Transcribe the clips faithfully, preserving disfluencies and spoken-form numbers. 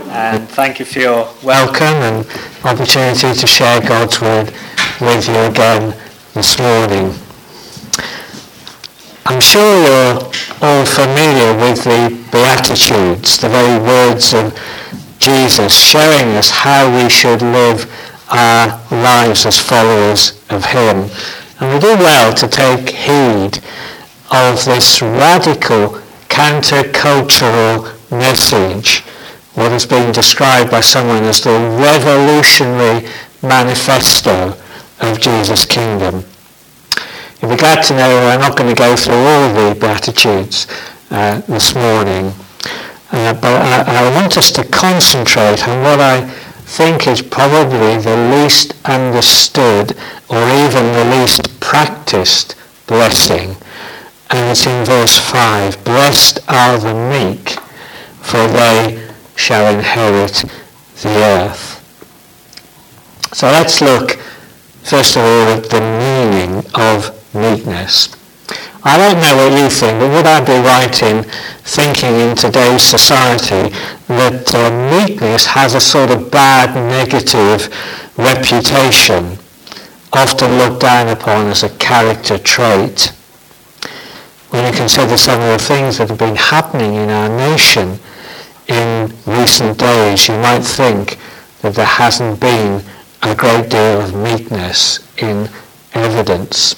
and thank you for your welcome and opportunity to share God's Word with you again this morning. I'm sure you're all familiar with the Beatitudes, the very words of Jesus showing us how we should live our lives as followers of Him. And we do well to take heed of this radical counter-cultural message, what has been described by someone as the revolutionary manifesto of Jesus' kingdom. You'll be glad to know I'm not going to go through all of the Beatitudes uh, this morning, uh, but I, I want us to concentrate on what I think is probably the least understood or even the least practiced blessing. And it's in verse five. Blessed are the meek, for they shall inherit the earth. So let's look first of all at the meaning of meekness. I don't know what you think, but would I be right in thinking in today's society that uh, meekness has a sort of bad negative reputation, often looked down upon as a character trait? When you consider some of the things that have been happening in our nation in recent days, you might think that there hasn't been a great deal of meekness in evidence.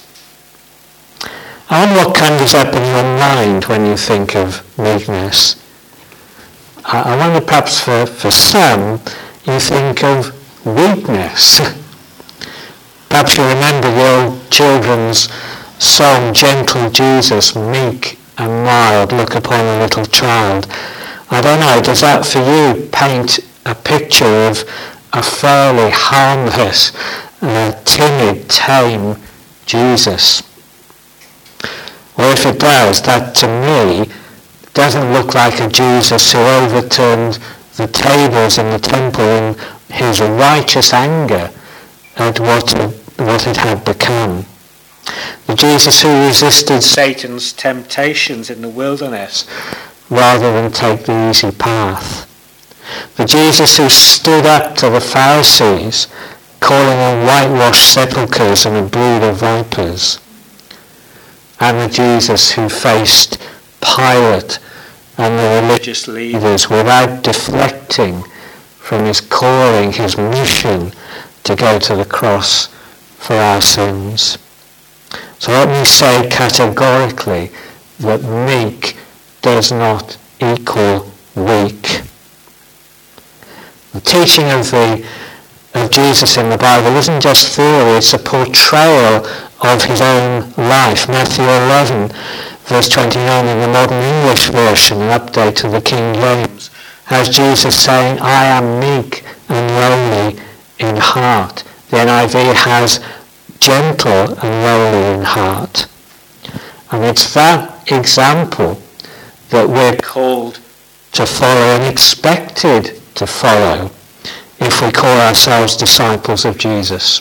I wonder what comes up in your mind when you think of meekness. I wonder perhaps for, for some you think of weakness. Perhaps you remember the old children's song, Gentle Jesus, meek and mild, look upon a little child. I don't know, does that for you paint a picture of a fairly harmless, uh, timid, tame Jesus? Well, if it does, that to me doesn't look like a Jesus who overturned the tables in the temple in his righteous anger at what, what it had become. The Jesus who resisted Satan's temptations in the wilderness rather than take the easy path. The Jesus who stood up to the Pharisees, calling them whitewashed sepulchres and a brood of vipers. And the Jesus who faced Pilate and the religious leaders without deflecting from his calling, his mission to go to the cross for our sins. So let me say categorically that meek does not equal weak. The teaching of the of Jesus in the Bible isn't just theory, it's a portrayal of his own life. Matthew eleven, verse twenty-nine in the Modern English Version, an update to the King James, has Jesus saying, I am meek and lowly in heart. The N I V has gentle and lowly in heart. And it's that example that we're called to follow and expected to follow if we call ourselves disciples of Jesus.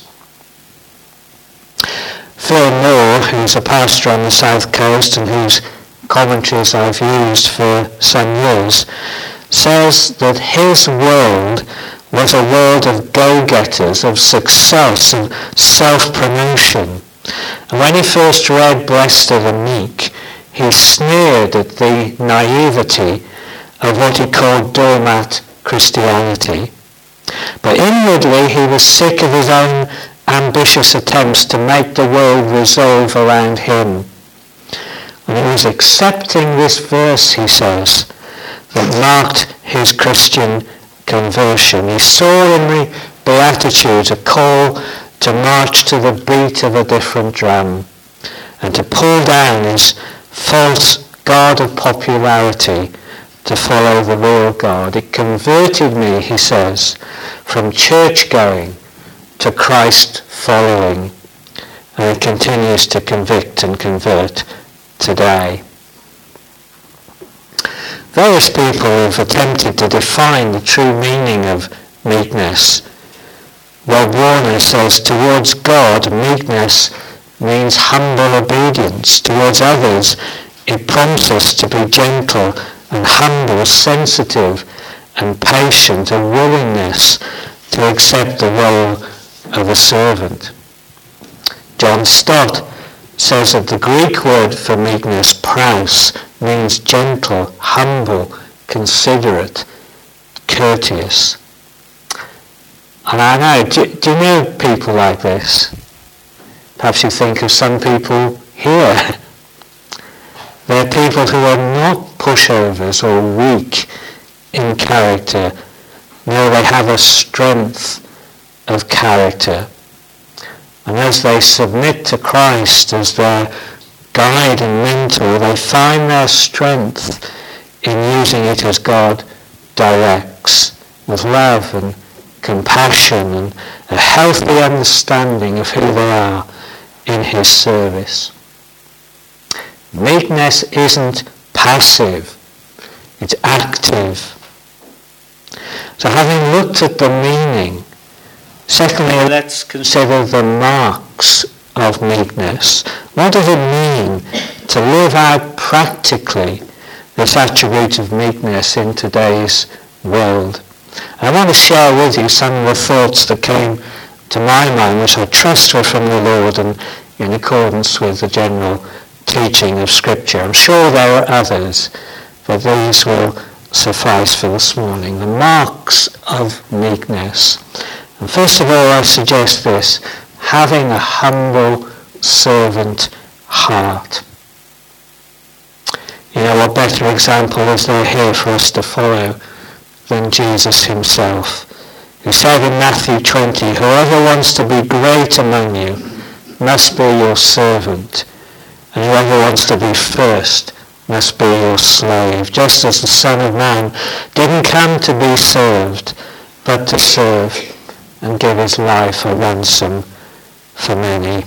Phil Moore, who's a pastor on the South Coast and whose commentaries I've used for some years, says that his world was a world of go-getters, of success, of self-promotion. And when he first read Blessed are the Meek, he sneered at the naivety of what he called doormat Christianity. But inwardly he was sick of his own ambitious attempts to make the world resolve around him. And it was accepting this verse, he says, that marked his Christian conversion. He saw in the Beatitudes a call to march to the beat of a different drum and to pull down his false god of popularity to follow the real God. It converted me, he says, from church going to Christ following, and it continues to convict and convert today. Various people have attempted to define the true meaning of meekness. Rob Warner says, towards God, meekness means humble obedience. Towards others, it prompts us to be gentle and humble, sensitive and patient, a willingness to accept the role of a servant. John Stott says that the Greek word for meekness, praus, means gentle, humble, considerate, courteous. And I know, do, do you know people like this? Perhaps you think of some people here. They're people who are not pushovers or weak in character. No, they have a strength of character. And as they submit to Christ as their guide and mentor, they find their strength in using it as God directs, with love and compassion and a healthy understanding of who they are in his service. Meekness isn't passive, it's active. So having looked at the meaning, secondly, let's consider the marks of meekness. What does it mean to live out practically this attribute of meekness in today's world? I want to share with you some of the thoughts that came to my mind, which I trust were from the Lord and in accordance with the general teaching of Scripture. I'm sure there are others, but these will suffice for this morning. The marks of meekness. And first of all, I suggest this: having a humble servant heart. You know, what better example is there here for us to follow than Jesus himself, who said in Matthew twenty, "Whoever wants to be great among you must be your servant, and whoever wants to be first must be your slave, just as the Son of Man didn't come to be served, but to serve and give his life a ransom for many."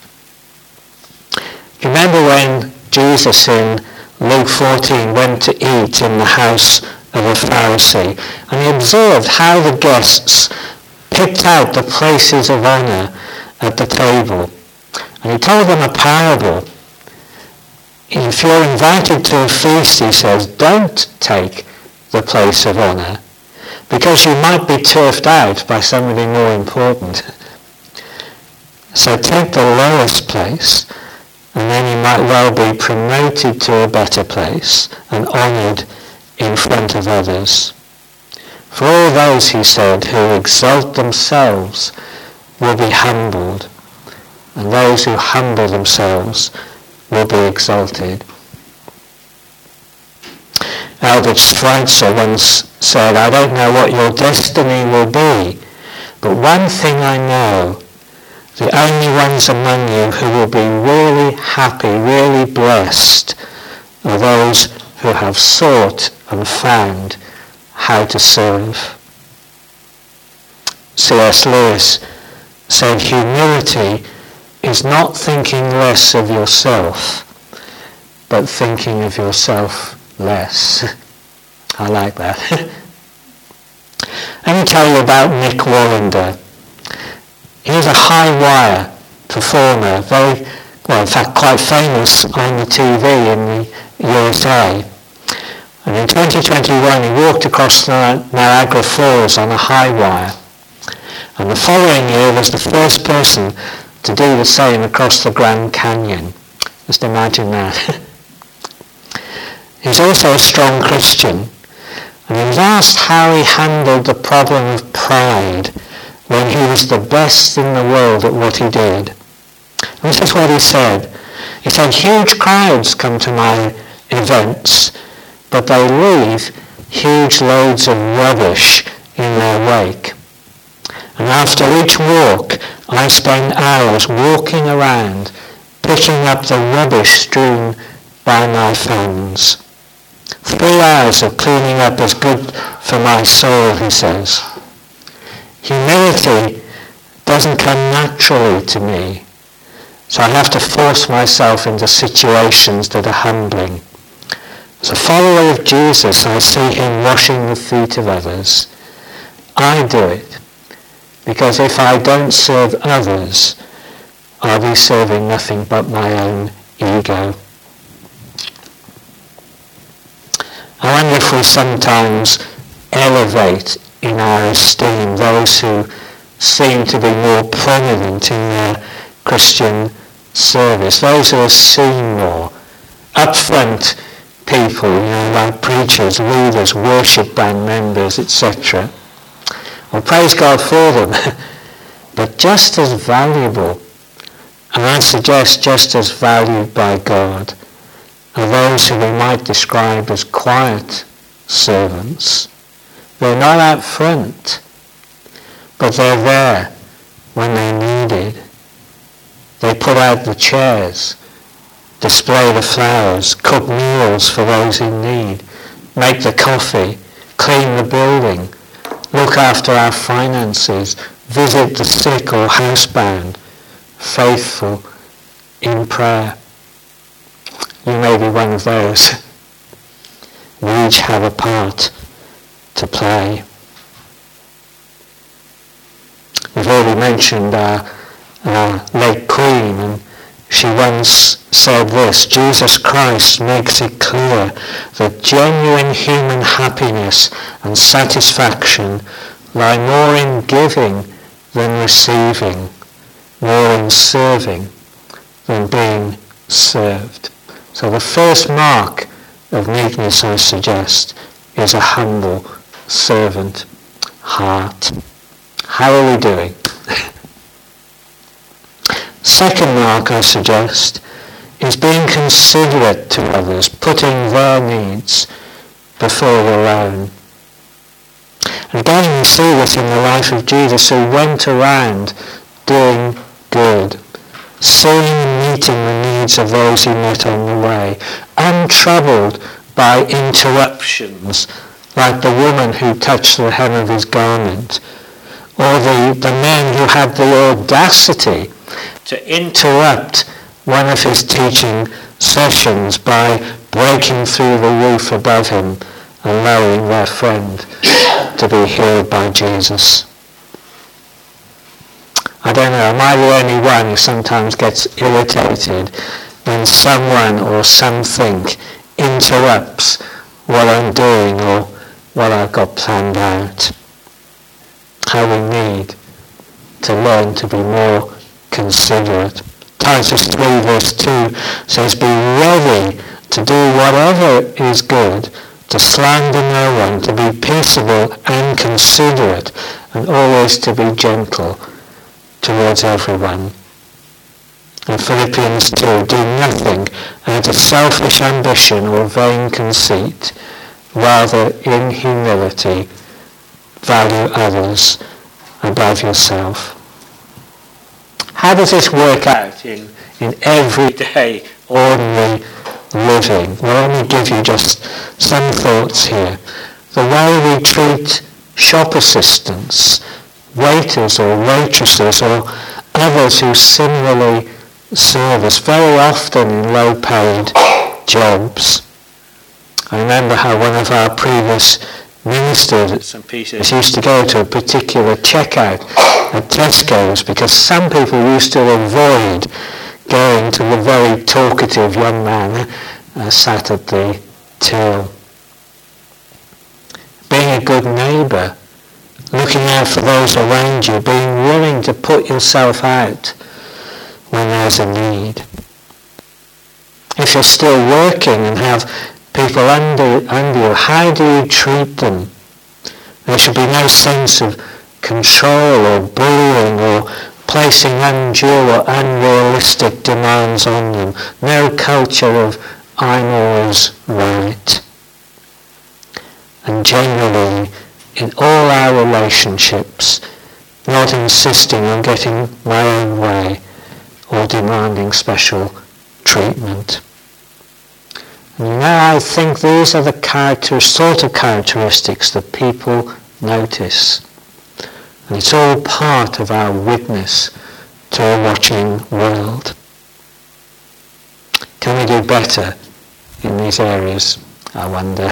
You remember when Jesus in Luke fourteen went to eat in the house of a Pharisee, and he observed how the guests picked out the places of honour at the table. And he told them a parable. If you're invited to a feast, he says, don't take the place of honour, because you might be turfed out by somebody more important. So take the lowest place, and then you might well be promoted to a better place and honoured in front of others. For all those, he said, who exalt themselves will be humbled, and those who humble themselves will be exalted. Albert Schweitzer once said, "I don't know what your destiny will be, but one thing I know, the only ones among you who will be really happy, really blessed, are those who have sought and found how to serve." C S Lewis said, "Humility is not thinking less of yourself, but thinking of yourself less." I like that. Let me tell you about Nick Wallander. He was a high wire performer, very, well, in fact, quite famous on the T V in the U S A. And in twenty twenty-one, he walked across the Niagara Falls on a high wire. And the following year was the first person to do the same across the Grand Canyon. Just imagine that. He was also a strong Christian. And he was asked how he handled the problem of pride when he was the best in the world at what he did. And this is what he said. He said, "Huge crowds come to my events, but they leave huge loads of rubbish in their wake. And after each walk, I spend hours walking around, picking up the rubbish strewn by my fans. Three hours of cleaning up is good for my soul," he says. "Humility doesn't come naturally to me, so I have to force myself into situations that are humbling. As a follower of Jesus, I see him washing the feet of others. I do it because if I don't serve others, I'll be serving nothing but my own ego." I wonder if we sometimes elevate in our esteem those who seem to be more prominent in their Christian service, those who are seen more, upfront people, you know, like preachers, leaders, worship band members, et cetera. Well, praise God for them, but just as valuable, and I suggest just as valued by God, are those who we might describe as quiet servants. They're not out front, but they're there when they're needed. They put out the chairs, display the flowers, cook meals for those in need, make the coffee, clean the building, look after our finances, visit the sick or housebound, faithful in prayer. You may be one of those. We each have a part to play. We've already mentioned our, our late Queen, and she once said this: Jesus Christ makes it clear that genuine human happiness and satisfaction lie more in giving than receiving, more in serving than being served. So the first mark of meekness, I suggest, is a humble servant heart. How are we doing? Second mark, I suggest, is being considerate to others, putting their needs before your own. And again we see this in the life of Jesus, who went around doing good, seeing and meeting the needs of those he met on the way, untroubled by interruptions, like the woman who touched the hem of his garment, or the, the men who had the audacity to interrupt one of his teaching sessions by breaking through the roof above him and allowing their friend to be healed by Jesus. I don't know, am I the only one who sometimes gets irritated when someone or something interrupts what I'm doing or what I've got planned out? How we need to learn to be more considerate. Titus three verse two says, be ready to do whatever is good, to slander no one, to be peaceable and considerate, and always to be gentle towards everyone. And Philippians two, do nothing out of selfish ambition or vain conceit, rather in humility value others above yourself. How does this work out in, in everyday, ordinary living? Well, let me give you just some thoughts here. The way we treat shop assistants, waiters or waitresses, or others who similarly serve us, very often in low-paid jobs. I remember how one of our previous ministers at Saint Peter's used to go to a particular checkout at Tesco's because some people used to avoid going to the very talkative young man uh, sat at the till. Being a good neighbour, looking out for those around you, being willing to put yourself out when there's a need. If you're still working and have people under, under you, how do you treat them? There should be no sense of control or bullying or placing undue or unrealistic demands on them. No culture of I'm always right. And generally, in all our relationships, not insisting on getting my own way or demanding special treatment. And now I think these are the character, sort of characteristics that people notice. And it's all part of our witness to a watching world. Can we do better in these areas, I wonder?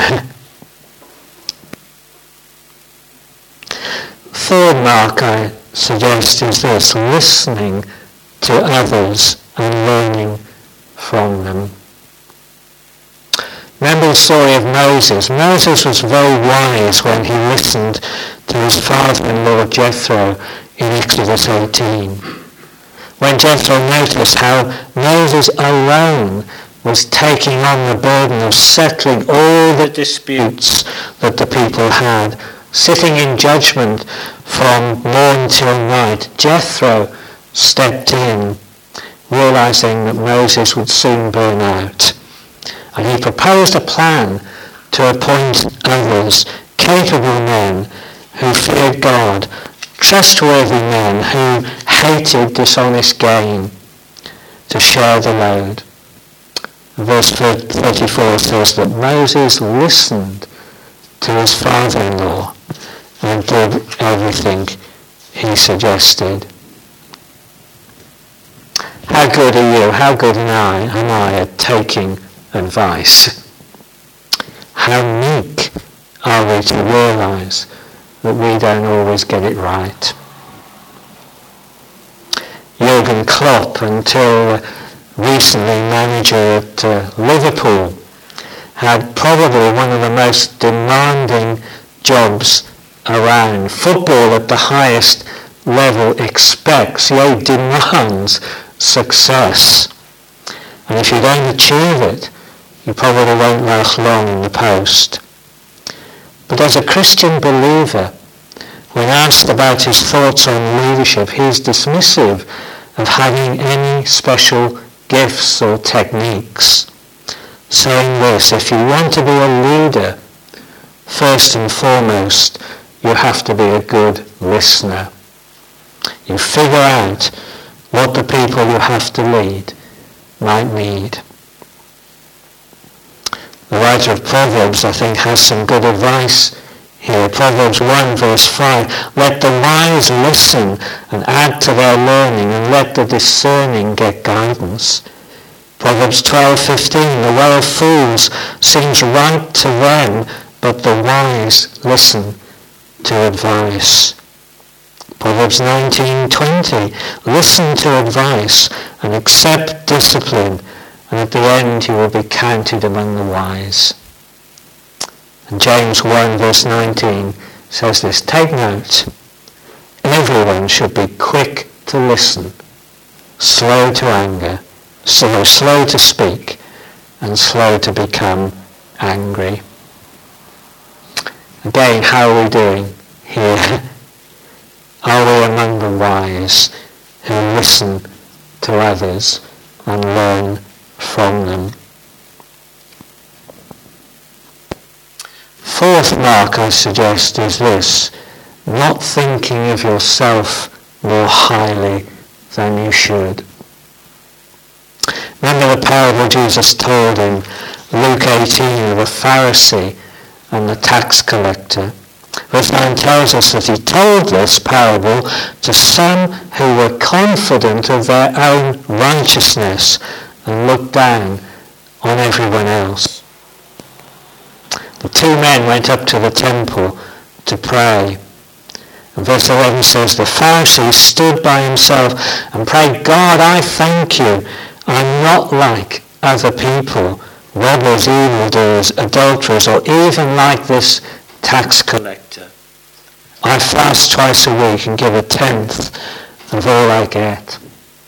Third mark I suggest is this: listening to others and learning from them. Remember to the story of Moses. Moses was very wise when he listened to his father-in-law Jethro in Exodus eighteen. When Jethro noticed how Moses alone was taking on the burden of settling all the disputes that the people had, sitting in judgment from morn till night, Jethro stepped in, realizing that Moses would soon burn out. And he proposed a plan to appoint others, capable men who feared God, trustworthy men who hated dishonest gain, to share the load. Verse thirty-four says that Moses listened to his father-in-law and did everything he suggested. How good are you? How good am I, am I at taking advice? How meek are we to realise that we don't always get it right? Jurgen Klopp, until recently manager at uh, Liverpool, had probably one of the most demanding jobs around. Football at the highest level expects, yea, demands success. And if you don't achieve it, you probably won't last long in the post. But as a Christian believer, when asked about his thoughts on leadership, he is dismissive of having any special gifts or techniques, saying this: if you want to be a leader, first and foremost, you have to be a good listener. You figure out what the people you have to lead might need. The writer of Proverbs, I think, has some good advice here. Proverbs one verse five, let the wise listen and add to their learning, and let the discerning get guidance. Proverbs twelve fifteen, the way of fools seems right to them, but the wise listen to advice. Proverbs nineteen twenty, listen to advice and accept discipline, and at the end you will be counted among the wise. And James one verse nineteen says this, take note, everyone should be quick to listen, slow to anger, slow, slow to speak, and slow to become angry. Again, how are we doing here? Are we among the wise who listen to others and learn from them? Fourth mark, I suggest, is this: not thinking of yourself more highly than you should. Remember the parable Jesus told in Luke eighteen of the Pharisee and the tax collector. Verse nine tells us that he told this parable to some who were confident of their own righteousness and looked down on everyone else. The two men went up to the temple to pray. And verse eleven says, the Pharisee stood by himself and prayed, God, I thank you, I'm not like other people, robbers, evildoers, adulterers, or even like this tax collector. I fast twice a week and give a tenth of all I get.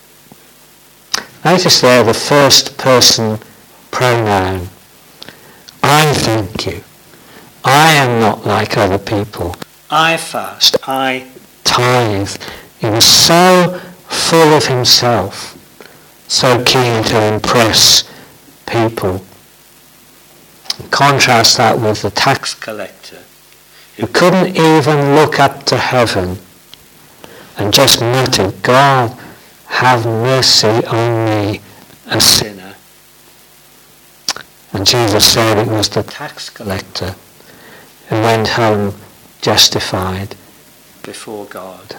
Notice there the first person pronoun. I thank you. I am not like other people. I fast. I tithe. He was so full of himself, so keen to impress people. Contrast that with the tax collector, who couldn't even look up to heaven and just muttered, God, have mercy on me, a sinner. And Jesus said it was the tax collector who went home justified before God.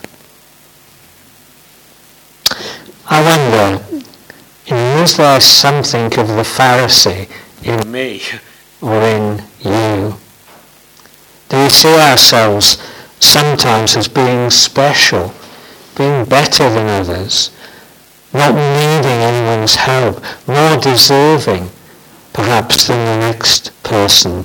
I wonder, is there something of the Pharisee in me or in you? Do we see ourselves sometimes as being special, being better than others, not needing anyone's help, more deserving perhaps, than the next person.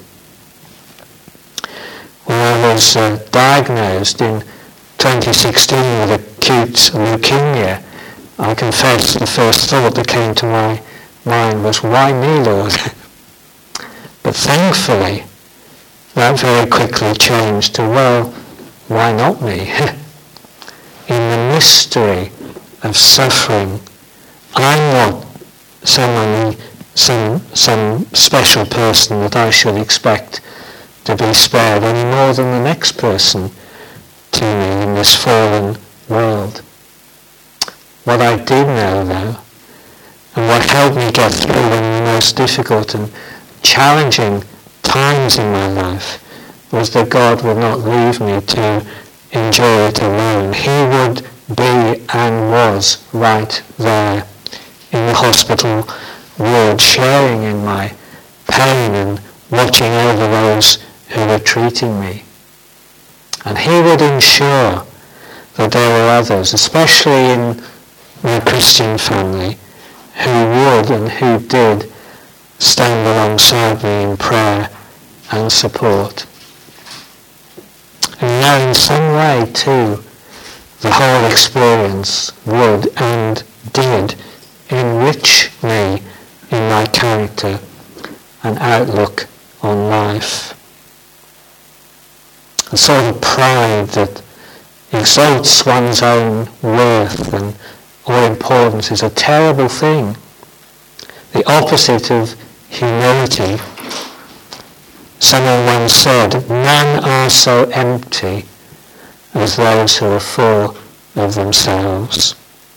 When I was uh, diagnosed in twenty sixteen with acute leukemia, I confess the first thought that came to my mind was, why me, Lord? But thankfully, that very quickly changed to, well, why not me? In the mystery of suffering, I'm not someone, some, some special person that I should expect to be spared any more than the next person to me in this fallen world. What I did know, though, and what helped me get through one of the most difficult and challenging times in my life, was that God would not leave me to enjoy it alone. He would be and was right there in the hospital ward, sharing in my pain and watching over those who were treating me. And he would ensure that there were others, especially in my Christian family, who would and who did stand alongside me in prayer and support. And now in some way too, the whole experience would and did enrich me in my character and outlook on life. A sort of pride that exalts one's own worth and or importance is a terrible thing. The opposite of humility. Someone once said, none are so empty as those who are full of themselves.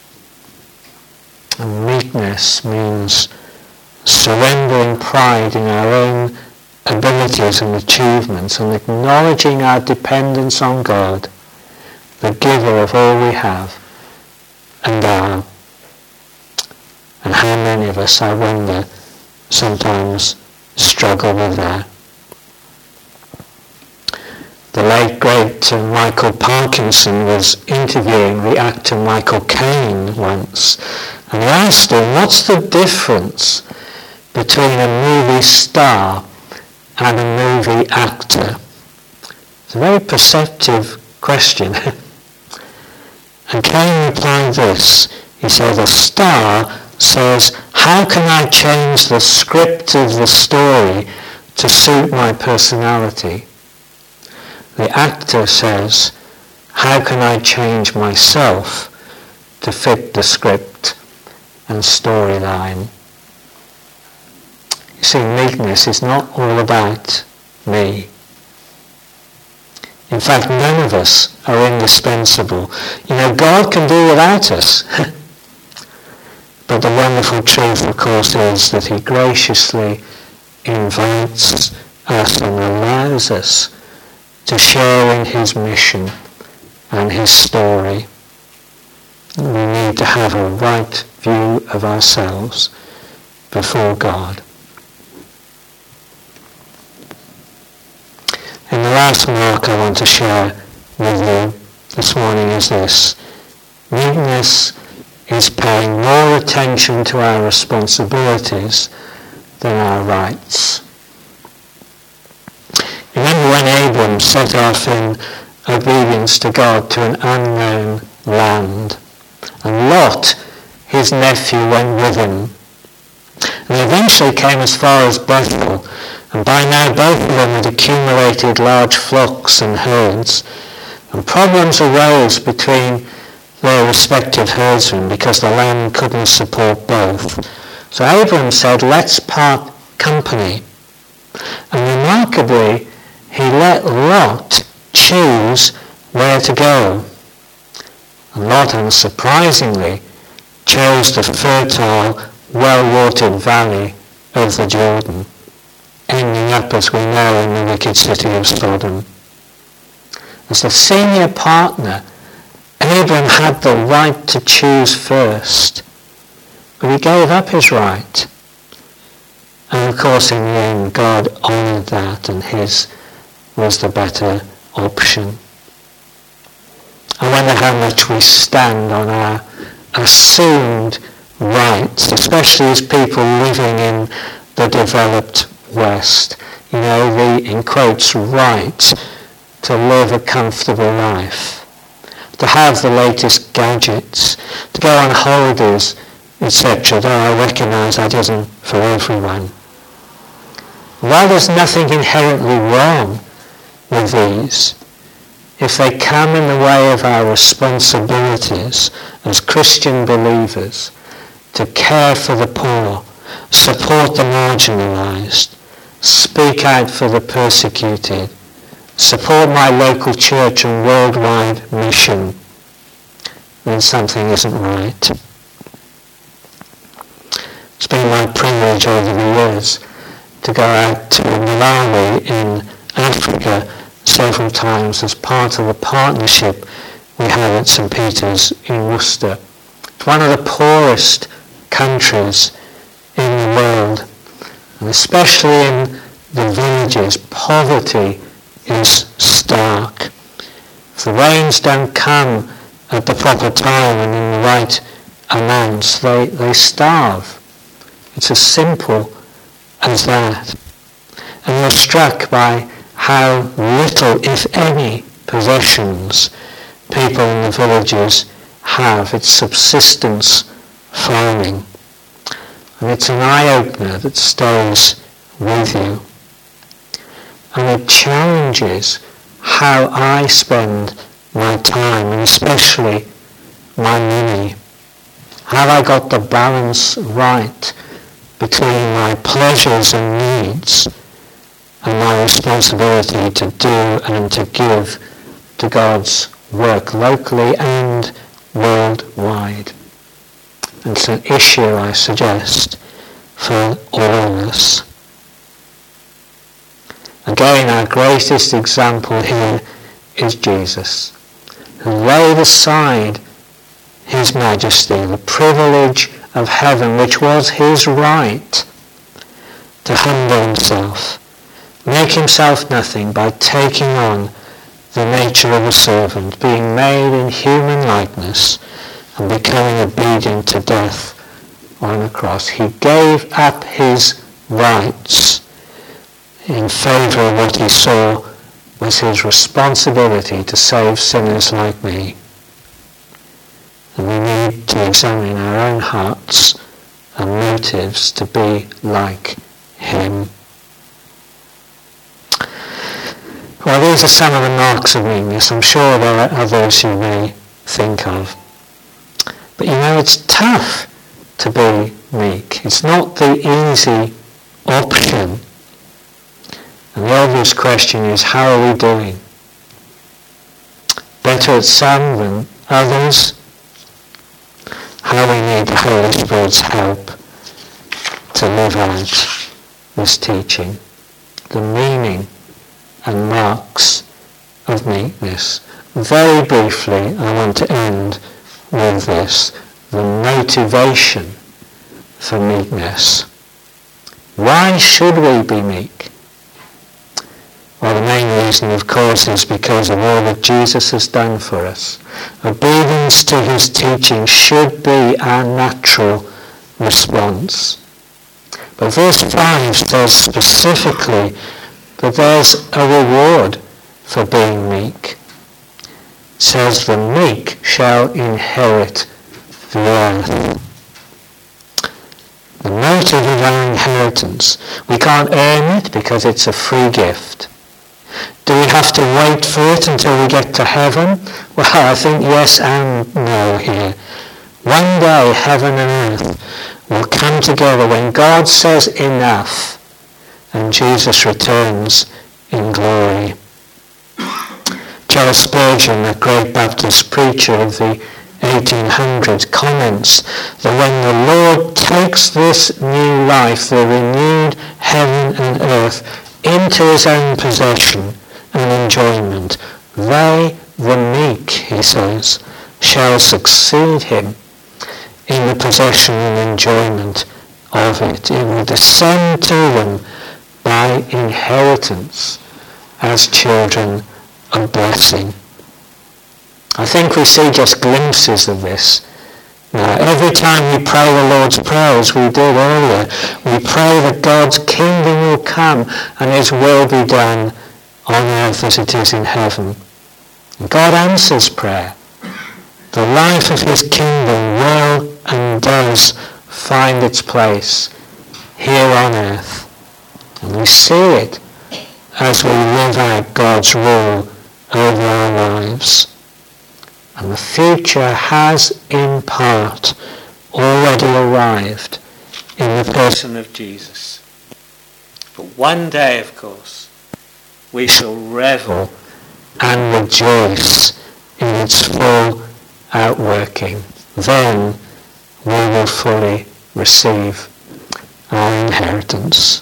And meekness means surrendering pride in our own abilities and achievements and acknowledging our dependence on God, the giver of all we have and are. And how many of us, I wonder, sometimes struggle with that. The late great uh, Michael Parkinson was interviewing the actor Michael Caine once, and he asked him, what's the difference between a movie star and a movie actor? It's a very perceptive question. And Caine replied this. He said, a star says, how can I change the script of the story to suit my personality? The actor says, how can I change myself to fit the script and storyline? You see, meekness is not all about me. In fact, none of us are indispensable. You know, God can do without us. But the wonderful truth, of course, is that he graciously invites us and allows us to share in his mission and his story. We need to have a right view of ourselves before God. And the last mark I want to share with you this morning is this. Meekness is paying more attention to our responsibilities than our rights. Remember when Abram set off in obedience to God to an unknown land, and Lot, his nephew, went with him. And they eventually came as far as Bethel, and by now both of them had accumulated large flocks and herds, and problems arose between their respective herdsmen because the land couldn't support both. So Abram said, let's part company. And remarkably, he let Lot choose where to go. And Lot, unsurprisingly, chose the fertile, well-watered valley of the Jordan, ending up, as we know, in the wicked city of Sodom. As the senior partner, Abram had the right to choose first, but he gave up his right. And of course, in the end, God honoured that, and his was the better option. I wonder how much we stand on our assumed rights, especially as people living in the developed West. You know, the, in quotes, right to live a comfortable life, to have the latest gadgets, to go on holidays, et cetera. Though I recognise that isn't for everyone. While there's nothing inherently wrong with these, if they come in the way of our responsibilities as Christian believers to care for the poor, support the marginalised, speak out for the persecuted, support my local church and worldwide mission, then something isn't right. It's been my privilege over the years to go out to Malawi in Africa several times as part of the partnership we have at St Peter's in Worcester. It's one of the poorest countries in the world, and especially in the villages, poverty is stark. If the rains don't come at the proper time and in the right amounts, they, they starve. It's as simple as that. And we're struck by how little, if any, possessions people in the villages have. It's subsistence farming. And it's an eye-opener that stays with you. And it challenges how I spend my time, and especially my money. Have I got the balance right between my pleasures and needs and my responsibility to do and to give to God's work locally and worldwide? And it's an issue, I suggest, for all of us. Again, our greatest example here is Jesus, who laid aside his majesty, the privilege of heaven, which was his right, to humble himself, make himself nothing by taking on the nature of a servant, being made in human likeness and becoming obedient to death on a cross. He gave up his rights in favour of what he saw was his responsibility to save sinners like me. And we need to examine our own hearts and motives to be like him. Well, these are some of the marks of meekness. I'm sure there are others you may think of. But you know, it's tough to be meek. It's not the easy option. And the obvious question is, how are we doing? Better at some than others? How we need the Holy Spirit's help to live out this teaching. The meaning and marks of meekness. Very briefly, I want to end with this. The motivation for meekness. Why should we be meek? Well, the main reason, of course, is because of all that Jesus has done for us. Obedience to his teaching should be our natural response. But verse five says specifically that there's a reward for being meek. It says, the meek shall inherit the earth. The motive of our inheritance, we can't earn it because it's a free gift. Do we have to wait for it until we get to heaven? Well, I think yes and no here. One day heaven and earth will come together when God says enough and Jesus returns in glory. Charles Spurgeon, a great Baptist preacher of the eighteen hundreds, comments that when the Lord takes this new life, the renewed heaven and earth, into his own possession and enjoyment, they, the meek, he says, shall succeed him in the possession and enjoyment of it. It will descend to them by inheritance as children of blessing. I think we see just glimpses of this Now, every time we pray the Lord's Prayer, as we did earlier, we pray that God's kingdom will come and his will be done on earth as it is in heaven. And God answers prayer. The life of his kingdom will and does find its place here on earth. And we see it as we live out God's rule over our lives. And the future has, in part, already arrived in the person of Jesus. But one day, of course, we shall revel and rejoice in its full outworking. Then we will fully receive our inheritance.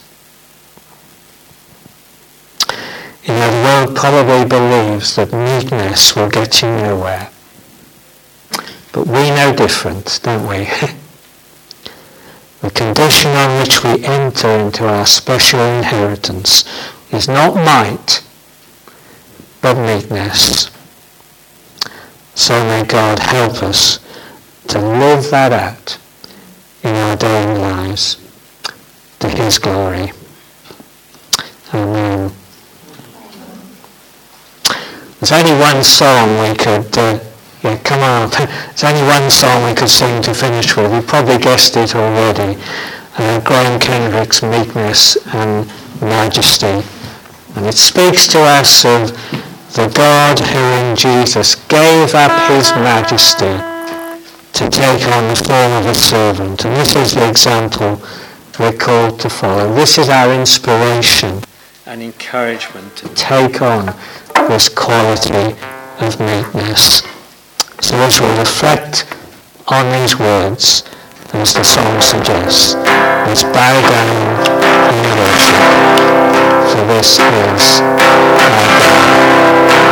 You know, the world probably believes that meekness will get you nowhere. But we know different, don't we? The condition on which we enter into our special inheritance is not might, but meekness. So may God help us to live that out in our daily lives to his glory. Amen. There's only one song we could, uh, yeah, come on, there's only one song we could sing to finish with. You've probably guessed it already. Uh, Graham Kendrick's Meekness and Majesty. And it speaks to us of the God who in Jesus gave up his majesty to take on the form of a servant. And this is the example we're called to follow. This is our inspiration and encouragement to take on this quality of meekness. So as we reflect on these words, as the song suggests, let's bow down in worship, for this is our God.